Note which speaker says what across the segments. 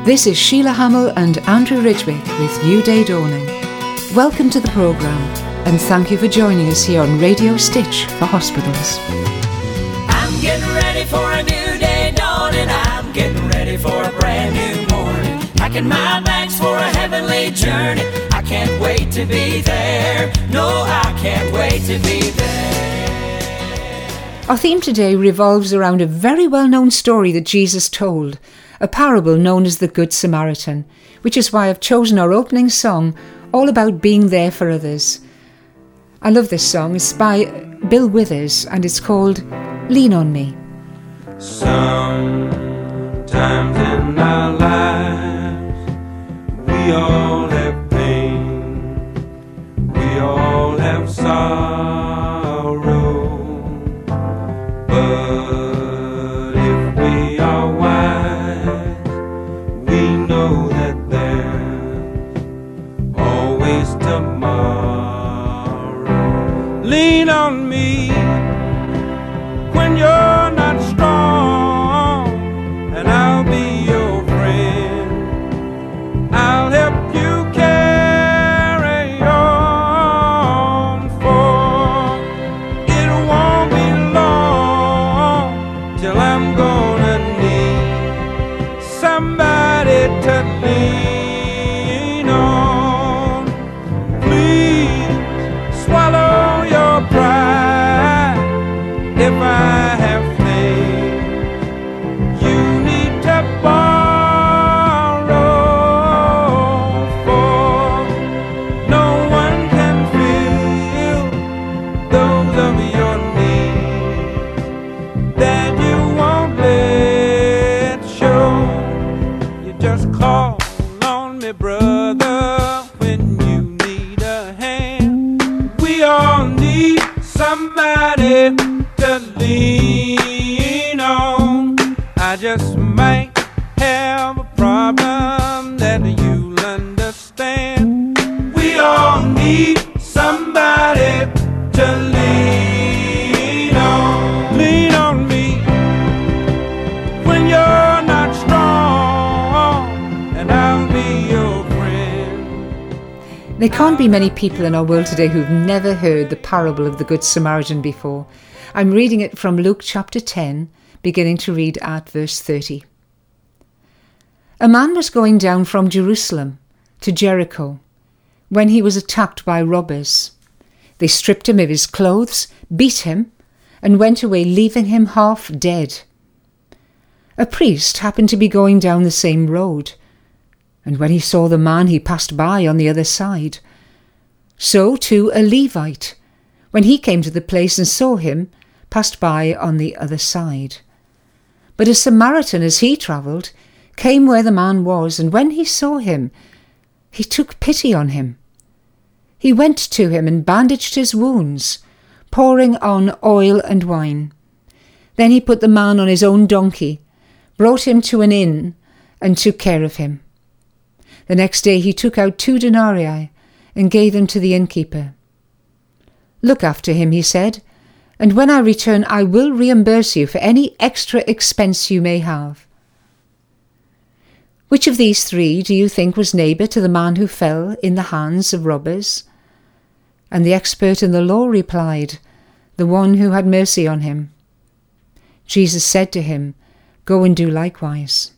Speaker 1: This is Sheila Hamill and Andrew Ridgwick with New Day Dawning. Welcome to the programme and thank you for joining us here on Radio Stitch for Hospitals.
Speaker 2: I'm getting ready for a new day dawning. I'm getting ready for a brand new morning. Packing my bags for a heavenly journey. I can't wait to be there. No, I can't wait to be there.
Speaker 1: Our theme today revolves around a very well-known story that Jesus told, a parable known as the Good Samaritan, which is why I've chosen our opening song, all about being there for others. I love this song. It's by Bill Withers and it's called Lean on Me.
Speaker 3: Sometimes in our lives we all have pain, we all have sorrow, but if we are wise, we know that there's always tomorrow. Lean on me when you're not strong, and I'll be your friend. I'll help you carry on, for it won't be long till I'm gonna need somebody to lean on. Please swallow your pride if I have faith you need to borrow, for no one can fill those of your needs that you won't let show. You just call on me, brother, when you need a hand. We all need somebody to lean on. I just might have a problem that you'll understand. We all need somebody to lean on. Lean on me when you're not strong, and I'll be your friend.
Speaker 1: There can't be many people in our world today who've never heard the parable of the Good Samaritan before. I'm reading it from Luke chapter 10, beginning to read at verse 30. A man was going down from Jerusalem to Jericho when he was attacked by robbers. They stripped him of his clothes, beat him, and went away, leaving him half dead. A priest happened to be going down the same road, and when he saw the man, he passed by on the other side. So too a Levite, when he came to the place and saw him, passed by on the other side. But a Samaritan, as he travelled, came where the man was, and when he saw him, he took pity on him. He went to him and bandaged his wounds, pouring on oil and wine. Then he put the man on his own donkey, brought him to an inn, and took care of him. The next day he took out 2 denarii and gave them to the innkeeper. "Look after him," he said, "and when I return I will reimburse you for any extra expense you may have." Which of these 3 do you think was neighbour to the man who fell in the hands of robbers? And the expert in the law replied, "The one who had mercy on him." Jesus said to him, "Go and do likewise."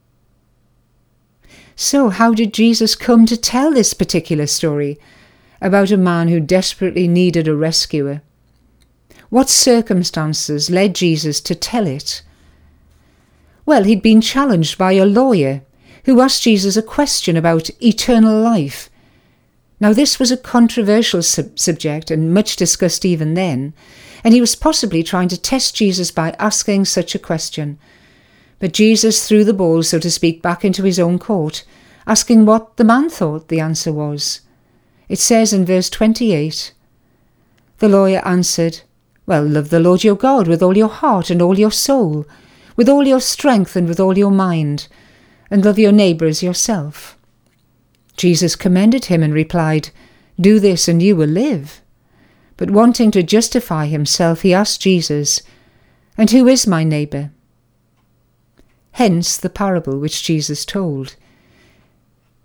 Speaker 1: So how did Jesus come to tell this particular story about a man who desperately needed a rescuer? What circumstances led Jesus to tell it? Well, he'd been challenged by a lawyer who asked Jesus a question about eternal life. Now, this was a controversial subject and much discussed even then, and he was possibly trying to test Jesus by asking such a question. But Jesus threw the ball, so to speak, back into his own court, asking what the man thought the answer was. It says in verse 28, the lawyer answered, "Well, love the Lord your God with all your heart and all your soul, with all your strength and with all your mind, and love your neighbour as yourself." Jesus commended him and replied, "Do this and you will live." But wanting to justify himself, he asked Jesus, "And who is my neighbour?" Hence the parable which Jesus told.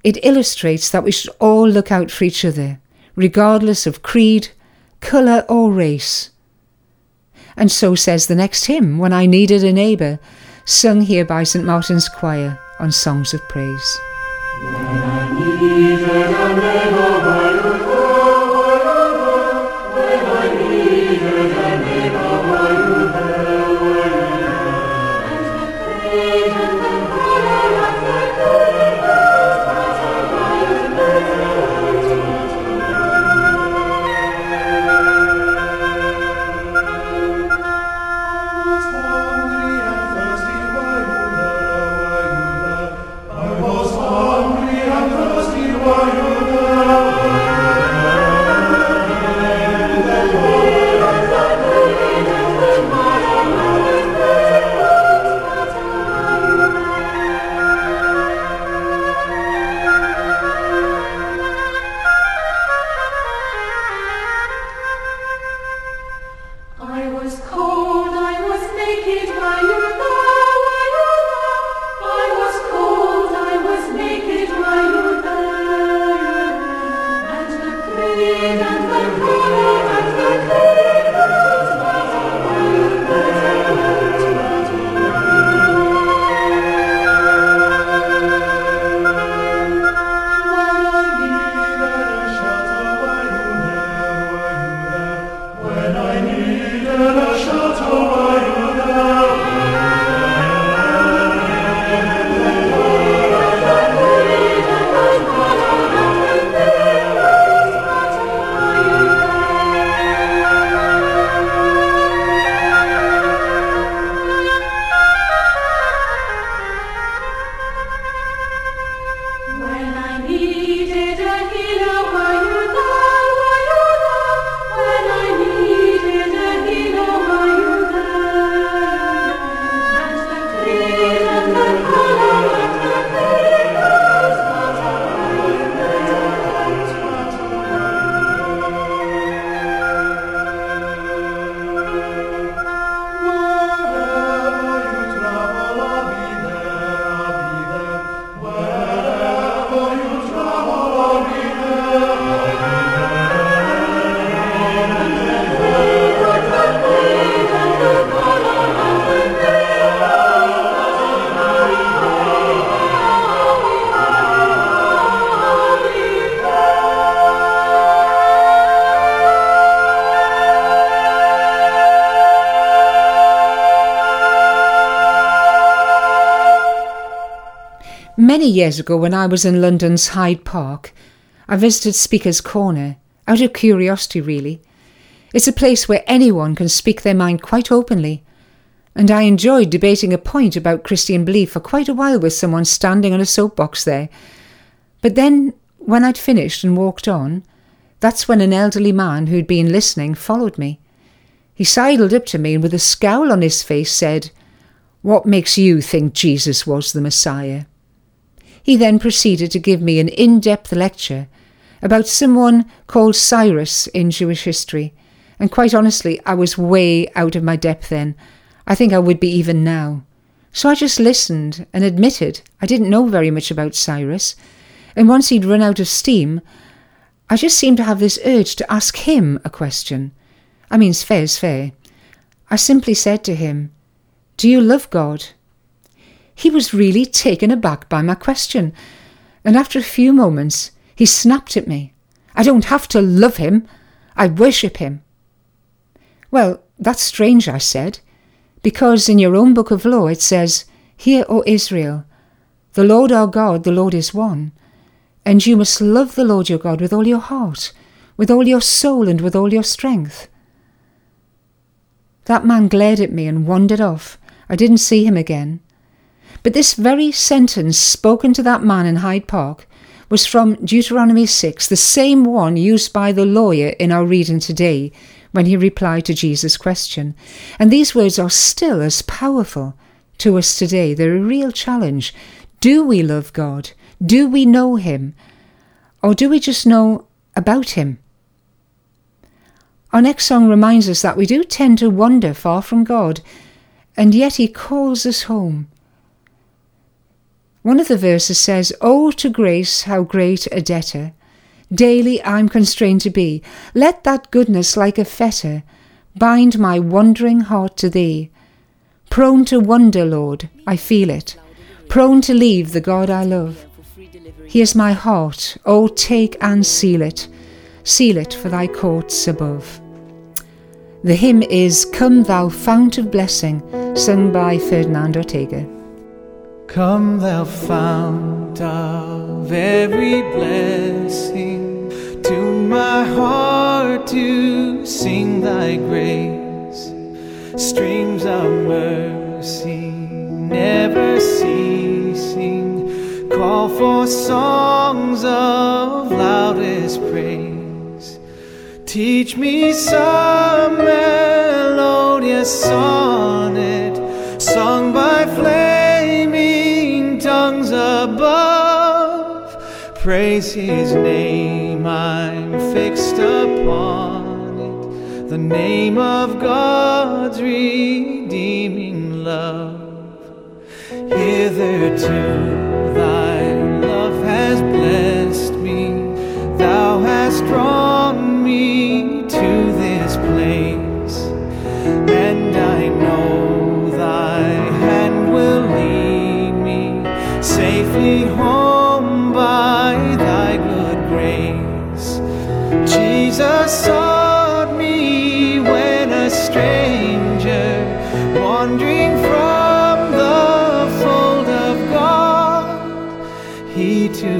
Speaker 1: It illustrates that we should all look out for each other, regardless of creed, colour or race. And so says the next hymn, When I Needed a Neighbour, sung here by St Martin's Choir on Songs of Praise.
Speaker 4: When I needed a neighbour,
Speaker 1: Many years ago, when I was in London's Hyde Park, I visited Speaker's Corner, out of curiosity really. It's a place where anyone can speak their mind quite openly, and I enjoyed debating a point about Christian belief for quite a while with someone standing on a soapbox there. But then, when I'd finished and walked on, that's when an elderly man who'd been listening followed me. He sidled up to me and with a scowl on his face said, "What makes you think Jesus was the Messiah?" He then proceeded to give me an in-depth lecture about someone called Cyrus in Jewish history, and quite honestly, I was way out of my depth then. I think I would be even now. So I just listened and admitted I didn't know very much about Cyrus, and once he'd run out of steam, I just seemed to have this urge to ask him a question. I mean, fair's fair. I simply said to him, "Do you love God?" He was really taken aback by my question, and after a few moments, he snapped at me. "I don't have to love him. I worship him." "Well, that's strange," I said, "because in your own book of law it says, 'Hear, O Israel, the Lord our God, the Lord is one, and you must love the Lord your God with all your heart, with all your soul, and with all your strength.'" That man glared at me and wandered off. I didn't see him again. But this very sentence spoken to that man in Hyde Park was from Deuteronomy 6, the same one used by the lawyer in our reading today when he replied to Jesus' question. And these words are still as powerful to us today. They're a real challenge. Do we love God? Do we know him? Or do we just know about him? Our next song reminds us that we do tend to wander far from God, and yet he calls us home. One of the verses says, "Oh, to grace, how great a debtor daily I'm constrained to be. Let that goodness like a fetter bind my wandering heart to thee. Prone to wonder, Lord, I feel it, prone to leave the God I love. Here's my heart, oh, take and seal it for thy courts above." The hymn is "Come Thou Fount of Blessing," sung by Ferdinand Ortega.
Speaker 3: Come thou fount of every blessing, tune my heart to sing thy grace. Streams of mercy never ceasing, call for songs of loudest praise. Teach me some melodious sonnet, sung by flaming tongues above. Praise his name, I'm fixed upon it, the name of God's redeeming love. Hitherto thy love has blessed me, thou hast drawn me to this place, and I know thy hand will lead me safely home by thy good grace. Jesus sought me when a stranger, wandering from the fold of God, he to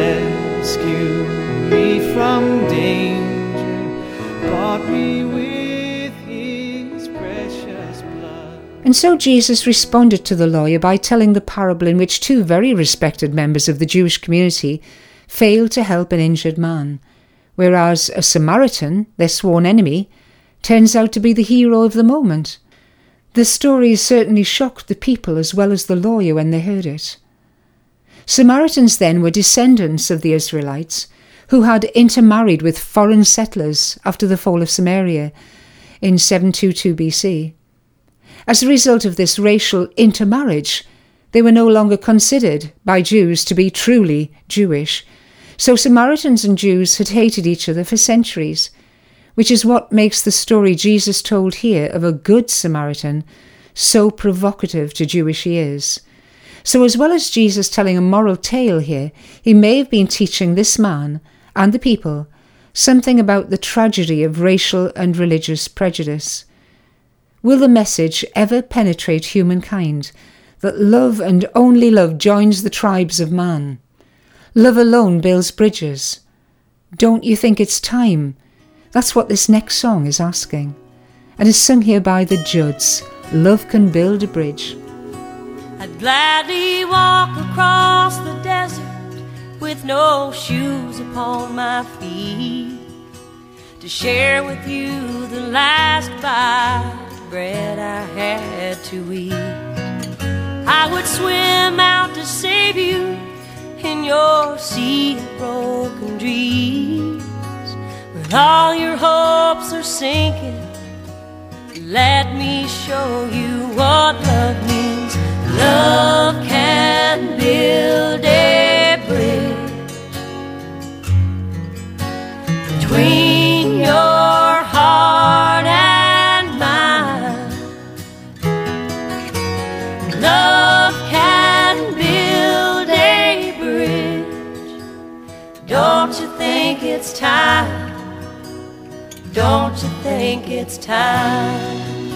Speaker 3: rescue me from danger bought me with his precious blood.
Speaker 1: And so Jesus responded to the lawyer by telling the parable in which two very respected members of the Jewish community failed to help an injured man, whereas a Samaritan, their sworn enemy, turns out to be the hero of the moment. The story certainly shocked the people as well as the lawyer when they heard it. Samaritans then were descendants of the Israelites who had intermarried with foreign settlers after the fall of Samaria in 722 BC. As a result of this racial intermarriage, they were no longer considered by Jews to be truly Jewish. So Samaritans and Jews had hated each other for centuries, which is what makes the story Jesus told here of a good Samaritan so provocative to Jewish ears. So as well as Jesus telling a moral tale here, he may have been teaching this man and the people something about the tragedy of racial and religious prejudice. Will the message ever penetrate humankind that love and only love joins the tribes of man? Love alone builds bridges. Don't you think it's time? That's what this next song is asking, and is sung here by the Judds. Love can build a bridge.
Speaker 5: I'd gladly walk across the desert with no shoes upon my feet, to share with you the last bite of bread I had to eat. I would swim out to save you in your sea of broken dreams. When all your hopes are sinking, let me show you what love means. Love can build a bridge between your heart and mine. Love can build a bridge. Don't you think it's time? Don't you think it's time?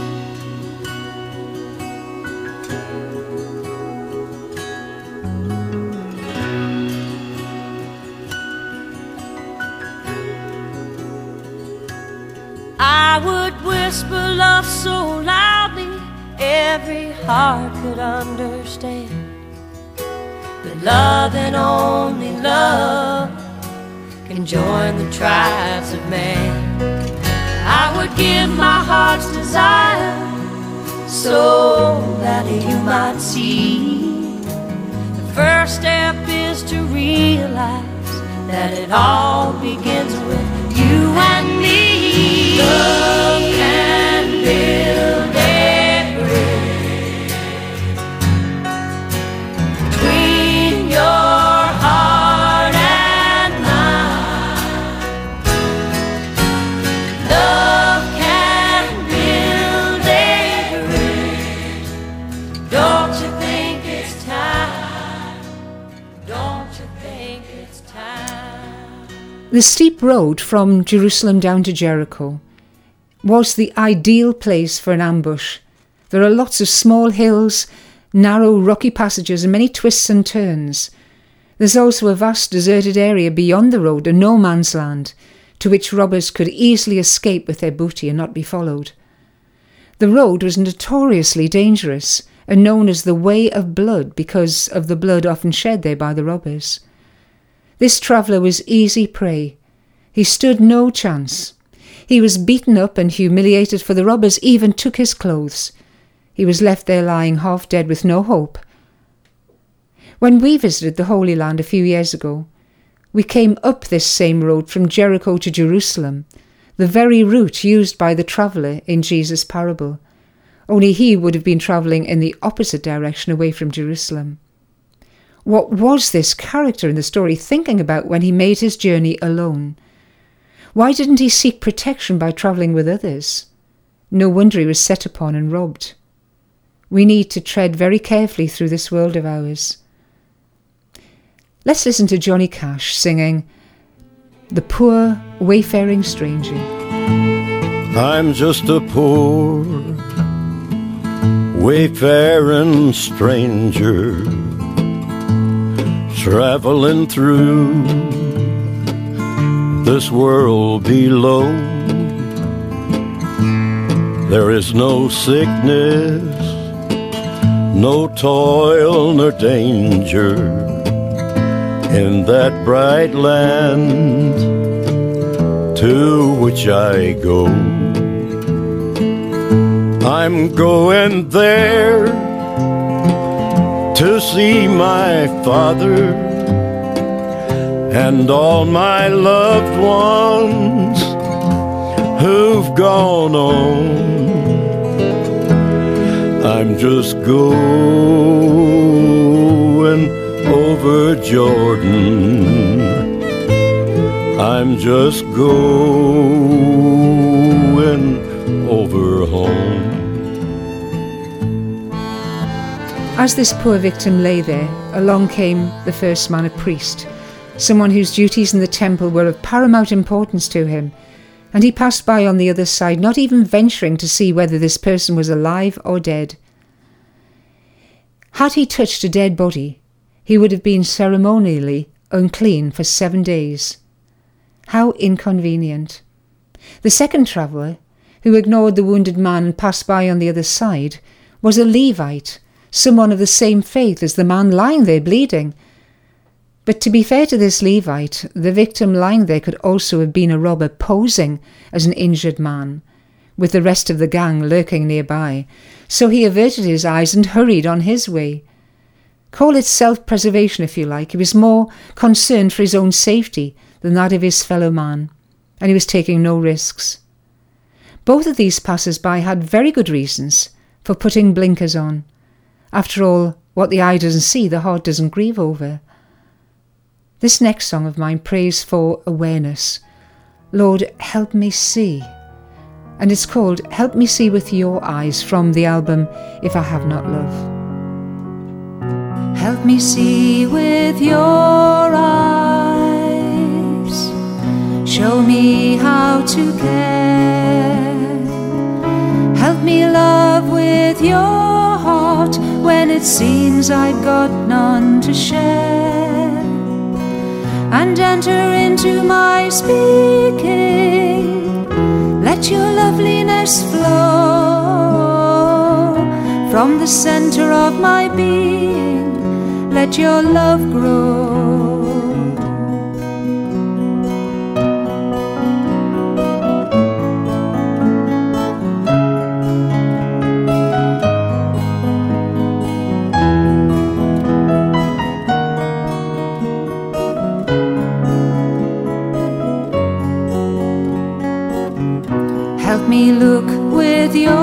Speaker 5: I would whisper love so loudly every heart could understand, but love and only love can join the tribes of man. I would give my heart's desire so that you might see. The first step is to realize that it all begins with you and me. Love can build a bridge between
Speaker 1: The steep road from Jerusalem down to Jericho was the ideal place for an ambush. There are lots of small hills, narrow rocky passages and many twists and turns. There's also a vast deserted area beyond the road, a no man's land, to which robbers could easily escape with their booty and not be followed. The road was notoriously dangerous and known as the Way of Blood because of the blood often shed there by the robbers. This traveller was easy prey. He stood no chance. He was beaten up and humiliated, for the robbers even took his clothes. He was left there lying half dead with no hope. When we visited the Holy Land a few years ago, we came up this same road from Jericho to Jerusalem, the very route used by the traveller in Jesus' parable. Only he would have been travelling in the opposite direction away from Jerusalem. What was this character in the story thinking about when he made his journey alone? Why didn't he seek protection by travelling with others? No wonder he was set upon and robbed. We need to tread very carefully through this world of ours. Let's listen to Johnny Cash singing The Poor Wayfaring Stranger.
Speaker 6: I'm just a poor wayfaring stranger, traveling through this world below. There is no sickness, no toil nor danger in that bright land to which I go. I'm going there to see my Father and all my loved ones who've gone on. I'm just going over Jordan. I'm just going over home.
Speaker 1: As this poor victim lay there, along came the first man, a priest, someone whose duties in the temple were of paramount importance to him, and he passed by on the other side, not even venturing to see whether this person was alive or dead. Had he touched a dead body, he would have been ceremonially unclean for 7 days. How inconvenient. The second traveller, who ignored the wounded man and passed by on the other side, was a Levite, someone of the same faith as the man lying there bleeding. But to be fair to this Levite, the victim lying there could also have been a robber posing as an injured man, with the rest of the gang lurking nearby, so he averted his eyes and hurried on his way. Call it self-preservation if you like. He was more concerned for his own safety than that of his fellow man, and he was taking no risks. Both of these passers-by had very good reasons for putting blinkers on. After all, what the eye doesn't see, the heart doesn't grieve over. This next song of mine prays for awareness. Lord, help me see. And it's called Help Me See With Your Eyes from the album If I Have Not Love.
Speaker 7: Help me see with your eyes. Show me how to care. Help me love with your heart when it seems I've got none to share. And enter into my speaking. Let your loveliness flow from the center of my being. Let your love grow. Help me look with your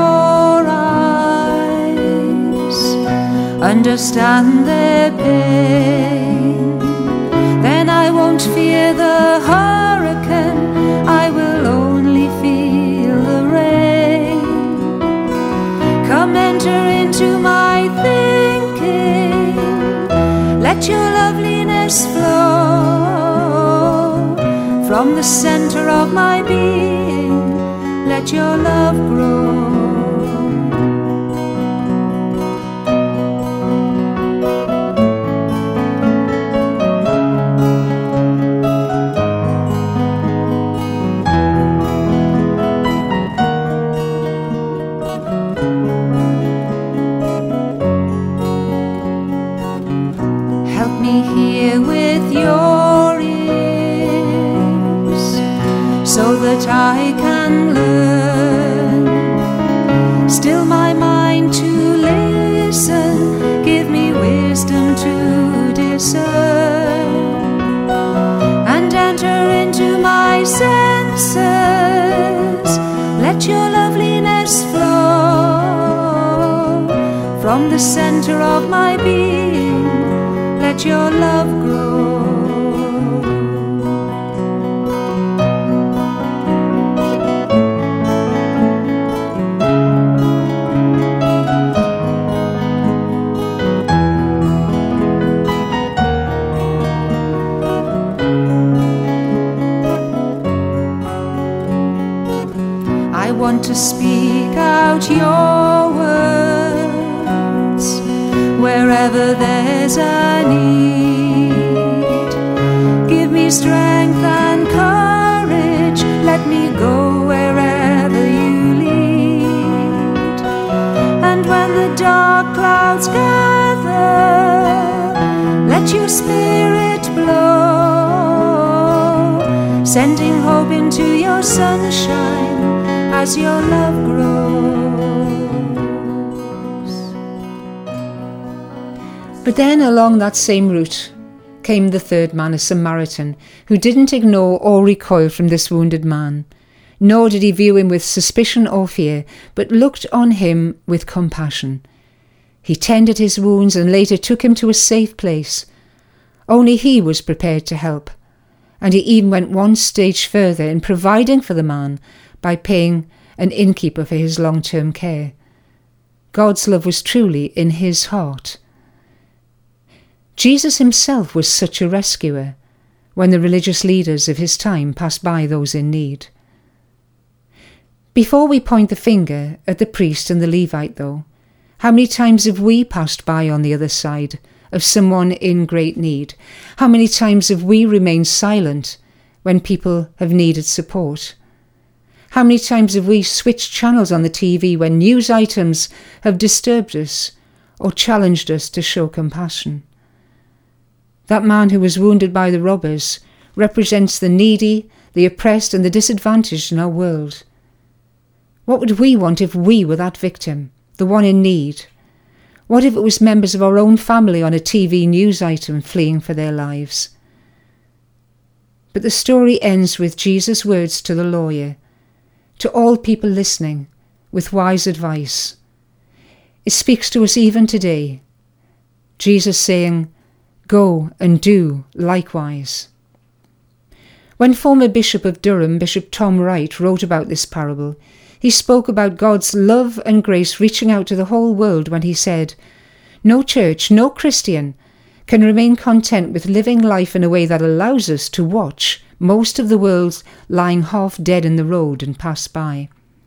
Speaker 7: eyes, understand their pain. Then I won't fear the hurricane, I will only feel the rain. Come enter into my thinking, let your loveliness flow From the center of my being, let your love grow. Help me hear with your ears, so that I can learn. Still my mind to listen, give me wisdom to discern, and enter into my senses. Let your loveliness flow. From the center of my being, let your love grow. I want to speak out your words wherever there's a need. Give me strength and courage, let me go wherever you lead. And when the dark clouds gather, let your spirit blow, sending hope into your sunshine as your love grows.
Speaker 1: But then along that same route came the third man, a Samaritan, who didn't ignore or recoil from this wounded man, nor did he view him with suspicion or fear, but looked on him with compassion. He tended his wounds and later took him to a safe place. Only he was prepared to help, and he even went one stage further in providing for the man by paying an innkeeper for his long-term care. God's love was truly in his heart. Jesus himself was such a rescuer when the religious leaders of his time passed by those in need. Before we point the finger at the priest and the Levite, though, how many times have we passed by on the other side of someone in great need? How many times have we remained silent when people have needed support? How many times have we switched channels on the TV when news items have disturbed us or challenged us to show compassion? That man who was wounded by the robbers represents the needy, the oppressed and the disadvantaged in our world. What would we want if we were that victim, the one in need? What if it was members of our own family on a TV news item fleeing for their lives? But the story ends with Jesus' words to the lawyer, to all people listening, with wise advice. It speaks to us even today. Jesus saying, "Go and do likewise." When former Bishop of Durham, Bishop Tom Wright, wrote about this parable, he spoke about God's love and grace reaching out to the whole world when he said, "No church, no Christian can remain content with living life in a way that allows us to watch most of the world lying half dead in the road and pass by."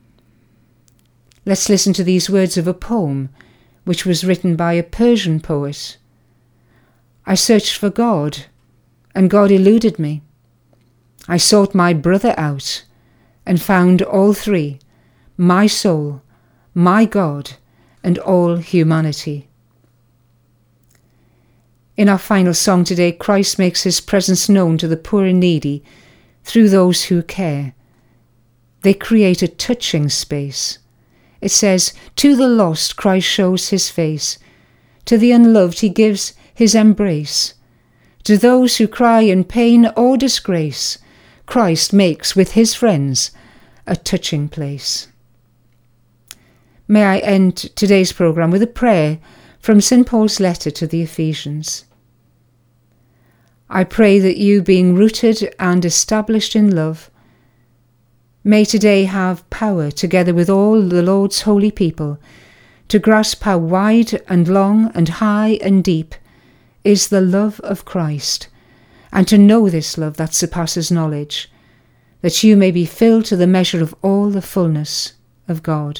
Speaker 1: Let's listen to these words of a poem which was written by a Persian poet. I searched for God, and God eluded me. I sought my brother out, and found all three, my soul, my God, and all humanity. In our final song today, Christ makes his presence known to the poor and needy through those who care. They create a touching space. It says, to the lost Christ shows his face, to the unloved he gives his embrace. To those who cry in pain or disgrace, Christ makes with his friends a touching place. May I end today's programme with a prayer from St. Paul's letter to the Ephesians. I pray that you, being rooted and established in love, may today have power, together with all the Lord's holy people, to grasp how wide and long and high and deep is the love of Christ, and to know this love that surpasses knowledge, that you may be filled to the measure of all the fullness of God.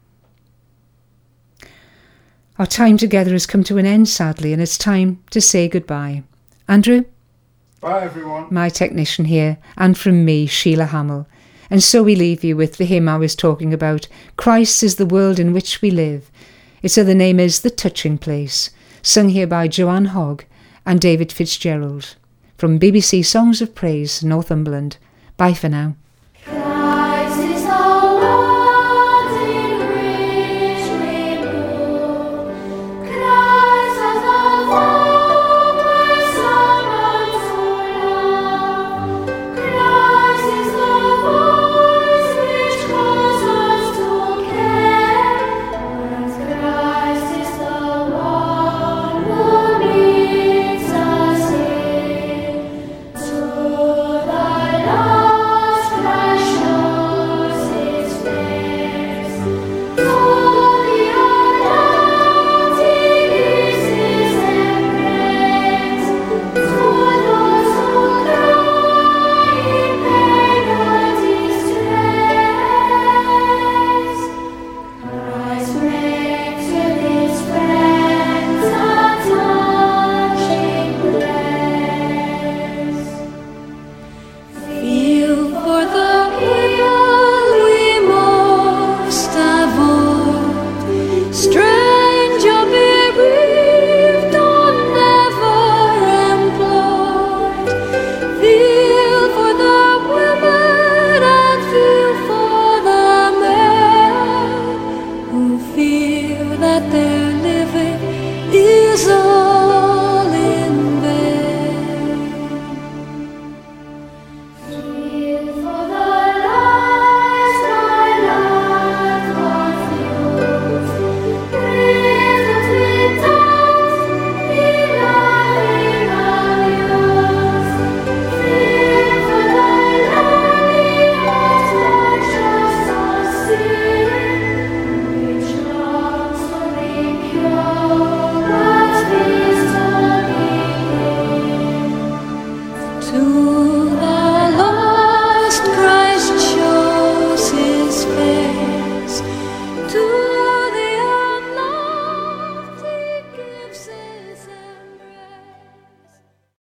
Speaker 1: Our time together has come to an end, sadly, and it's time to say goodbye. Andrew?
Speaker 8: Bye, everyone.
Speaker 1: My technician here, and from me, Sheila Hamill. And so we leave you with the hymn I was talking about, Christ is the world in which we live. Its other name is The Touching Place, sung here by Joanne Hogg and David Fitzgerald. From BBC Songs of Praise, Northumberland. Bye for now.